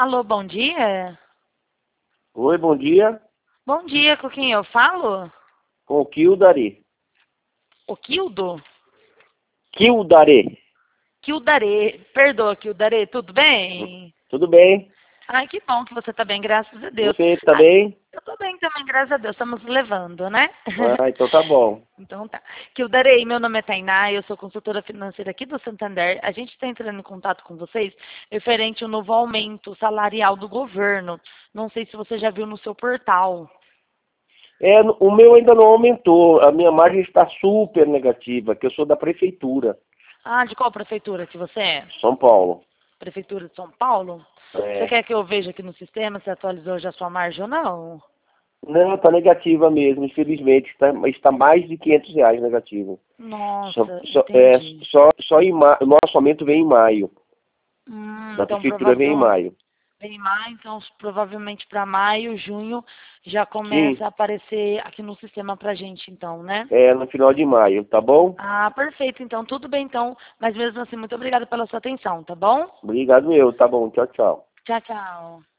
Alô, bom dia? Oi, bom dia. Bom dia, com quem eu falo? Com o Kildare. O Kildo? Kildare. Kildarê. Perdoa, Kildarê, tudo bem? Tudo bem? Ai, que bom que você tá bem, graças a Deus. Você tá Ai, bem? eu tô bem também, graças a Deus. Estamos levando, né? Ah, então tá bom. Então tá. Kildarei, meu nome é Tainá, eu sou consultora financeira aqui do Santander. A gente está entrando em contato com vocês referente ao novo aumento salarial do governo. Não sei se você já viu no seu portal. O meu ainda não aumentou. A minha margem está super negativa, que eu sou da prefeitura, Ah, de qual prefeitura que você é? São Paulo. Prefeitura de São Paulo? Você É. quer que eu veja aqui no sistema se atualizou já sua margem ou não? Não, está negativa mesmo, infelizmente. Está mais de R$ 500 negativo. Nossa, entendi. O nosso aumento vem em maio. Da Então prefeitura vem em maio. vem em maio, então provavelmente para maio, junho, já Sim, começa a aparecer aqui no sistema pra gente, então, né? no final de maio, tá bom? Ah, perfeito, então, tudo bem, então. Mas mesmo assim, muito obrigada pela sua atenção, tá bom? Obrigado eu, tá bom. Tchau, tchau. Tchau, tchau.